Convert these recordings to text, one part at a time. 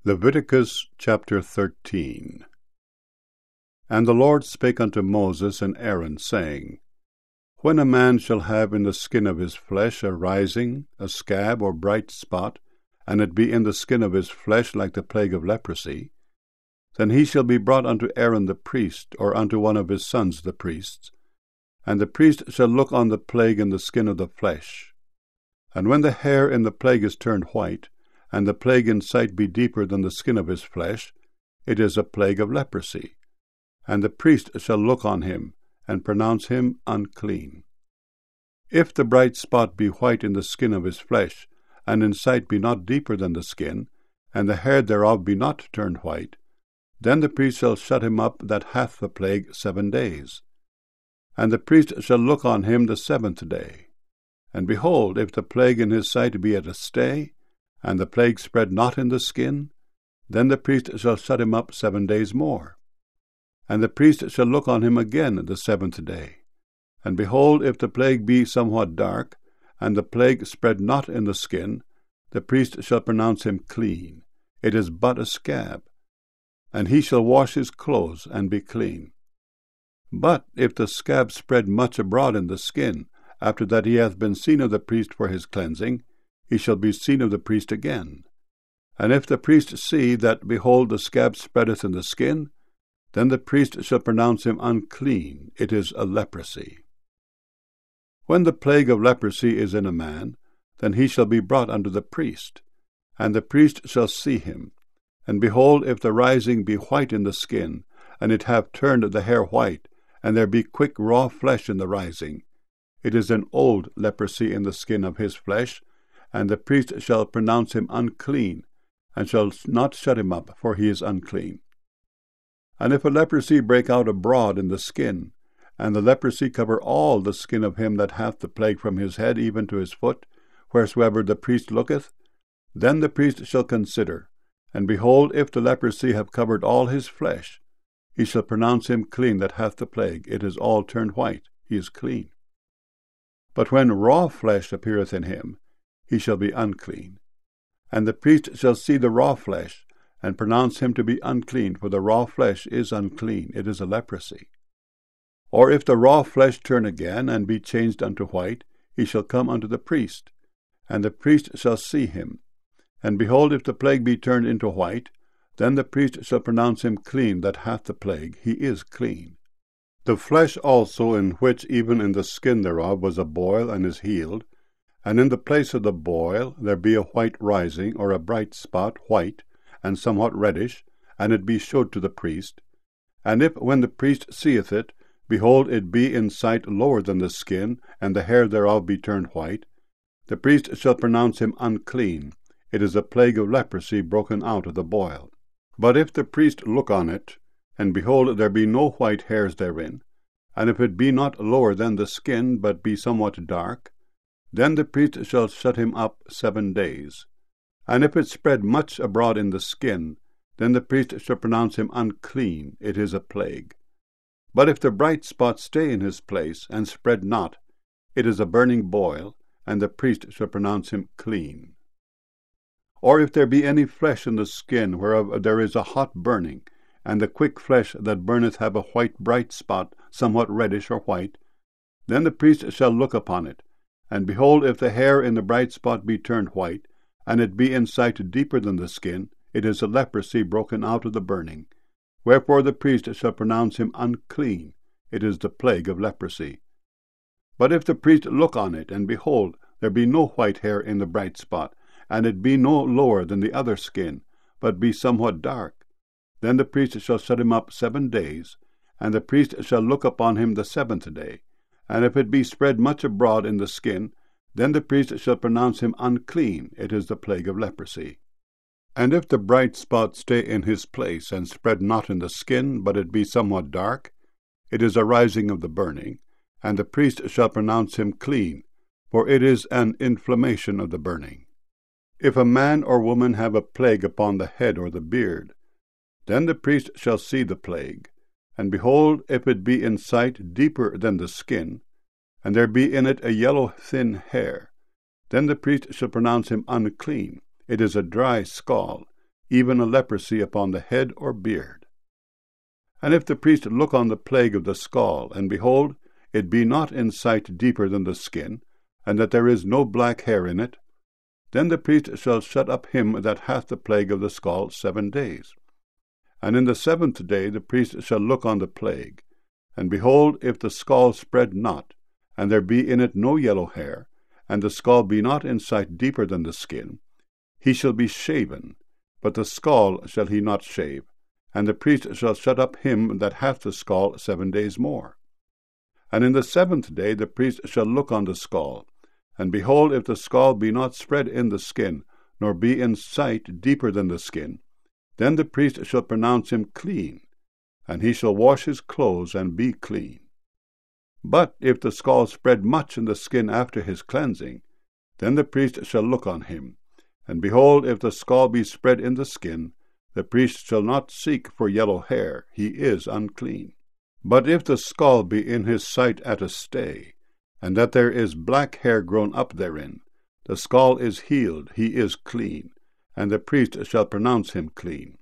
Leviticus chapter 13. And the Lord spake unto Moses and Aaron, saying, When a man shall have in the skin of his flesh a rising, a scab, or bright spot, and it be in the skin of his flesh like the plague of leprosy, then he shall be brought unto Aaron the priest, or unto one of his sons the priests, and the priest shall look on the plague in the skin of the flesh. And when the hair in the plague is turned white, and the plague in sight be deeper than the skin of his flesh, it is a plague of leprosy. And the priest shall look on him, and pronounce him unclean. If the bright spot be white in the skin of his flesh, and in sight be not deeper than the skin, and the hair thereof be not turned white, then the priest shall shut him up that hath the plague 7 days. And the priest shall look on him the 7th day. And behold, if the plague in his sight be at a stay, and the plague spread not in the skin, then the priest shall shut him up 7 days more. And the priest shall look on him again the 7th day. And behold, if the plague be somewhat dark, and the plague spread not in the skin, the priest shall pronounce him clean. It is but a scab. And he shall wash his clothes, and be clean. But if the scab spread much abroad in the skin, after that he hath been seen of the priest for his cleansing, he shall be seen of the priest again. And if the priest see that, behold, the scab spreadeth in the skin, then the priest shall pronounce him unclean. It is a leprosy. When the plague of leprosy is in a man, then he shall be brought unto the priest, and the priest shall see him. And behold, if the rising be white in the skin, and it have turned the hair white, and there be quick raw flesh in the rising, it is an old leprosy in the skin of his flesh, and the priest shall pronounce him unclean, and shall not shut him up, for he is unclean. And if a leprosy break out abroad in the skin, and the leprosy cover all the skin of him that hath the plague from his head even to his foot, wheresoever the priest looketh, then the priest shall consider, and behold, if the leprosy have covered all his flesh, he shall pronounce him clean that hath the plague. It is all turned white, he is clean. But when raw flesh appeareth in him, he shall be unclean. And the priest shall see the raw flesh, and pronounce him to be unclean, for the raw flesh is unclean, it is a leprosy. Or if the raw flesh turn again, and be changed unto white, he shall come unto the priest, and the priest shall see him. And behold, if the plague be turned into white, then the priest shall pronounce him clean that hath the plague, he is clean. The flesh also, in which even in the skin thereof was a boil and is healed, and in the place of the boil there be a white rising, or a bright spot, white, and somewhat reddish, and it be showed to the priest. And if, when the priest seeth it, behold, it be in sight lower than the skin, and the hair thereof be turned white, the priest shall pronounce him unclean. It is a plague of leprosy broken out of the boil. But if the priest look on it, and behold, there be no white hairs therein, and if it be not lower than the skin, but be somewhat dark, then the priest shall shut him up 7 days. And if it spread much abroad in the skin, then the priest shall pronounce him unclean. It is a plague. But if the bright spot stay in his place, and spread not, it is a burning boil, and the priest shall pronounce him clean. Or if there be any flesh in the skin, whereof there is a hot burning, and the quick flesh that burneth have a white bright spot, somewhat reddish or white, then the priest shall look upon it. And behold, if the hair in the bright spot be turned white, and it be in sight deeper than the skin, it is a leprosy broken out of the burning. Wherefore the priest shall pronounce him unclean. It is the plague of leprosy. But if the priest look on it, and behold, there be no white hair in the bright spot, and it be no lower than the other skin, but be somewhat dark, then the priest shall shut him up 7 days, and the priest shall look upon him the 7th day. And if it be spread much abroad in the skin, then the priest shall pronounce him unclean. It is the plague of leprosy. And if the bright spot stay in his place, and spread not in the skin, but it be somewhat dark, it is a rising of the burning, and the priest shall pronounce him clean, for it is an inflammation of the burning. If a man or woman have a plague upon the head or the beard, then the priest shall see the plague. And behold, if it be in sight deeper than the skin, and there be in it a yellow thin hair, then the priest shall pronounce him unclean. It is a dry scald. even a leprosy upon the head or beard. And if the priest look on the plague of the scall, and behold, it be not in sight deeper than the skin, and that there is no black hair in it, then the priest shall shut up him that hath the plague of the scall 7 days. And in the 7th day the priest shall look on the plague, and behold, if the scall spread not, and there be in it no yellow hair, and the scall be not in sight deeper than the skin, he shall be shaven, but the scall shall he not shave, and the priest shall shut up him that hath the scall 7 days more. And in the 7th day the priest shall look on the scall, and behold, if the scall be not spread in the skin, nor be in sight deeper than the skin, then the priest shall pronounce him clean, and he shall wash his clothes and be clean. But if the scall spread much in the skin after his cleansing, then the priest shall look on him, and behold, if the scall be spread in the skin, the priest shall not seek for yellow hair, he is unclean. But if the scall be in his sight at a stay, and that there is black hair grown up therein, the scall is healed, he is clean, and the priest shall pronounce him clean.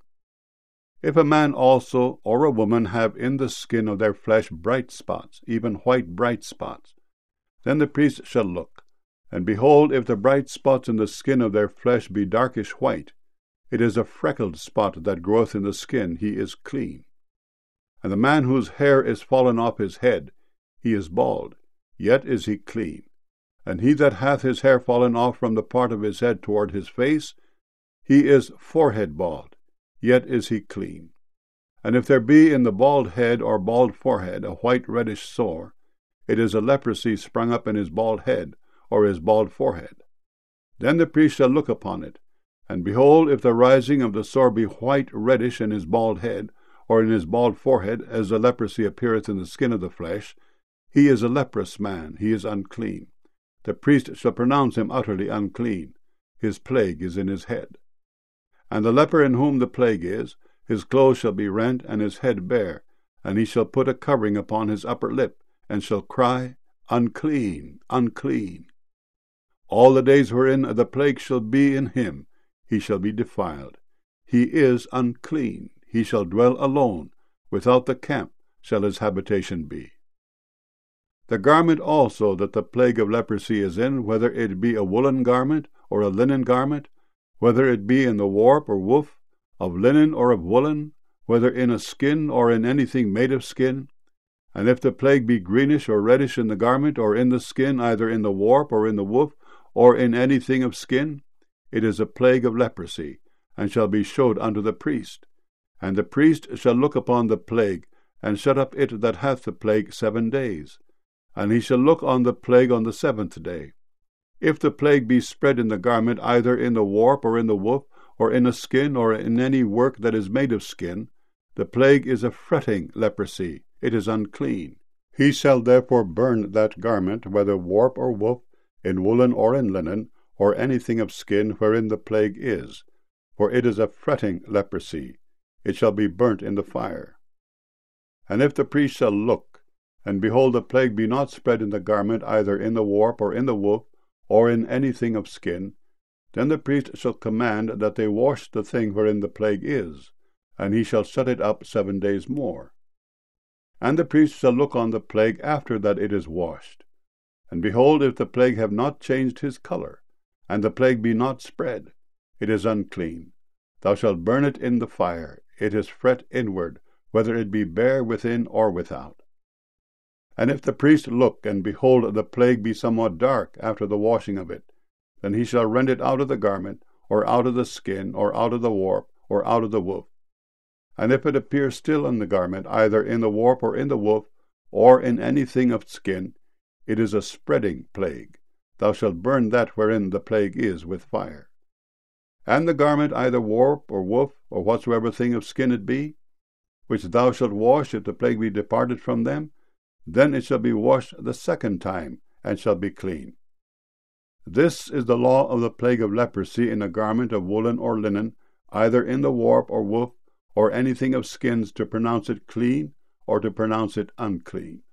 If a man also or a woman have in the skin of their flesh bright spots, even white bright spots, then the priest shall look, and behold, if the bright spots in the skin of their flesh be darkish white, it is a freckled spot that groweth in the skin, he is clean. And the man whose hair is fallen off his head, he is bald, yet is he clean. And he that hath his hair fallen off from the part of his head toward his face, he is forehead bald, yet is he clean. And if there be in the bald head or bald forehead a white reddish sore, it is a leprosy sprung up in his bald head or his bald forehead. Then the priest shall look upon it, and behold, if the rising of the sore be white reddish in his bald head, or in his bald forehead, as the leprosy appeareth in the skin of the flesh, he is a leprous man, he is unclean. The priest shall pronounce him utterly unclean. His plague is in his head. And the leper in whom the plague is, his clothes shall be rent, and his head bare, and he shall put a covering upon his upper lip, and shall cry, Unclean, unclean. All the days wherein the plague shall be in him, he shall be defiled. He is unclean. He shall dwell alone. Without the camp shall his habitation be. The garment also that the plague of leprosy is in, whether it be a woolen garment or a linen garment, whether it be in the warp or woof, of linen or of woolen, whether in a skin or in anything made of skin, and if the plague be greenish or reddish in the garment or in the skin, either in the warp or in the woof, or in anything of skin, it is a plague of leprosy, and shall be showed unto the priest. And the priest shall look upon the plague, and shut up it that hath the plague 7 days. And he shall look on the plague on the 7th day. If the plague be spread in the garment, either in the warp or in the woof, or in a skin, or in any work that is made of skin, the plague is a fretting leprosy, it is unclean. He shall therefore burn that garment, whether warp or woof, in woolen or in linen, or anything of skin wherein the plague is, for it is a fretting leprosy, it shall be burnt in the fire. And if the priest shall look, and behold the plague be not spread in the garment, either in the warp or in the woof, or in anything of skin, then the priest shall command that they wash the thing wherein the plague is, and he shall shut it up 7 days more. And the priest shall look on the plague after that it is washed. And behold, if the plague have not changed his color, and the plague be not spread, it is unclean. Thou shalt burn it in the fire, it is fret inward, whether it be bare within or without. And if the priest look, and behold the plague be somewhat dark after the washing of it, then he shall rend it out of the garment, or out of the skin, or out of the warp, or out of the woof. And if it appear still in the garment, either in the warp or in the woof, or in anything of skin, it is a spreading plague. Thou shalt burn that wherein the plague is with fire. And the garment, either warp or woof, or whatsoever thing of skin it be, which thou shalt wash if the plague be departed from them, then it shall be washed the 2nd time, and shall be clean. This is the law of the plague of leprosy in a garment of woolen or linen, either in the warp or woof, or anything of skins, to pronounce it clean, or to pronounce it unclean.